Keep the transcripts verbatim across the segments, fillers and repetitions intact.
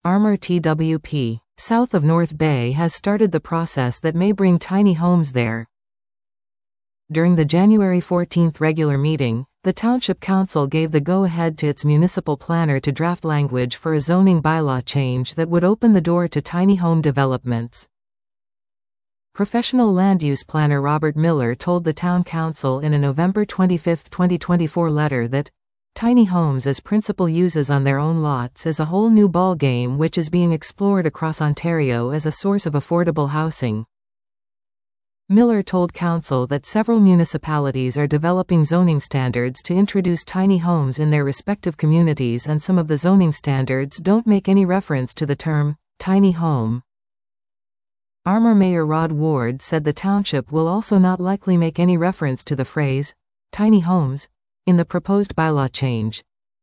Armour T W P, south of North Bay, has started the process that may bring tiny homes there. During the January fourteenth regular meeting, the Township Council gave the go-ahead to its municipal planner to draft language for a zoning bylaw change that would open the door to tiny home developments. Professional land use planner Robert Miller told the Town Council in a November twenty-fifth, twenty twenty-four letter that tiny homes as principal uses on their own lots is a whole new ballgame which is being explored across Ontario as a source of affordable housing. Miller told Council that several municipalities are developing zoning standards to introduce tiny homes in their respective communities, and some of the zoning standards don't make any reference to the term tiny home. Armour Mayor Rod Ward said the township will also not likely make any reference to the phrase tiny homes in the proposed bylaw change.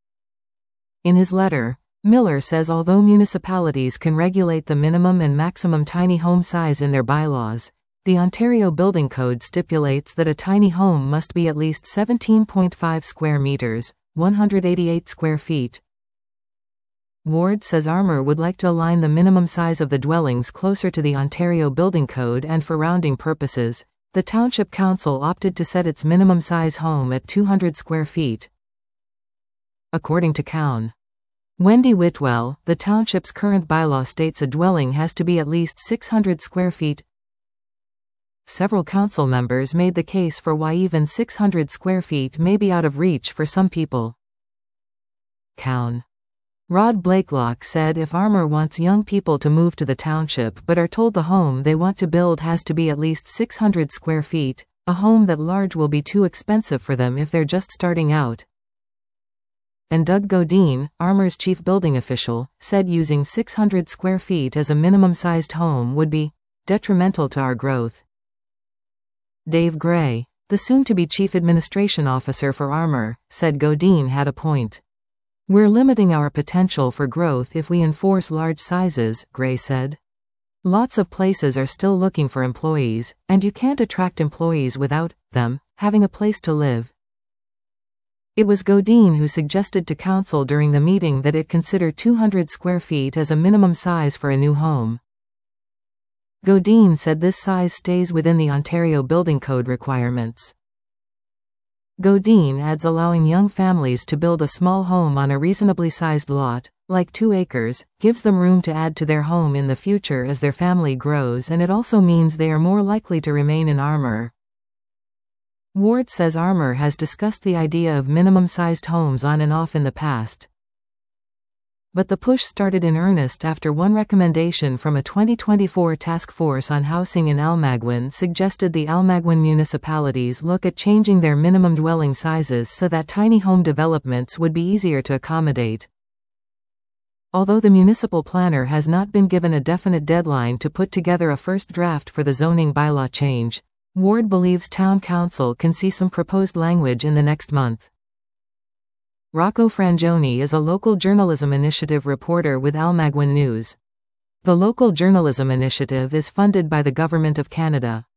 In his letter, Miller says although municipalities can regulate the minimum and maximum tiny home size in their bylaws, the Ontario Building Code stipulates that a tiny home must be at least seventeen point five square meters, one hundred eighty-eight square feet. Ward says Armour would like to align the minimum size of the dwellings closer to the Ontario Building Code, and for rounding purposes, the Township Council opted to set its minimum size home at two hundred square feet. According to Cown. Wendy Whitwell, the township's current bylaw states a dwelling has to be at least six hundred square feet. Several council members made the case for why even six hundred square feet may be out of reach for some people. Cown. Rod Blakelock said if Armour wants young people to move to the township but are told the home they want to build has to be at least six hundred square feet, a home that large will be too expensive for them if they're just starting out. And Doug Godine, Armour's chief building official, said using six hundred square feet as a minimum-sized home would be detrimental to our growth. Dave Gray, the soon-to-be chief administration officer for Armour, said Godine had a point. We're limiting our potential for growth if we enforce large sizes, Gray said. Lots of places are still looking for employees, and you can't attract employees without them having a place to live. It was Godine who suggested to Council during the meeting that it consider two hundred square feet as a minimum size for a new home. Godine said this size stays within the Ontario Building Code requirements. Godine adds allowing young families to build a small home on a reasonably sized lot, like two acres, gives them room to add to their home in the future as their family grows, and it also means they are more likely to remain in Armour. Ward says Armour has discussed the idea of minimum-sized homes on and off in the past. But the push started in earnest after one recommendation from a twenty twenty-four task force on housing in Almaguin suggested the Almaguin municipalities look at changing their minimum dwelling sizes so that tiny home developments would be easier to accommodate. Although the municipal planner has not been given a definite deadline to put together a first draft for the zoning bylaw change, Ward believes Town Council can see some proposed language in the next month. Rocco Frangioni is a local journalism initiative reporter with Almaguin News. The local journalism initiative is funded by the Government of Canada.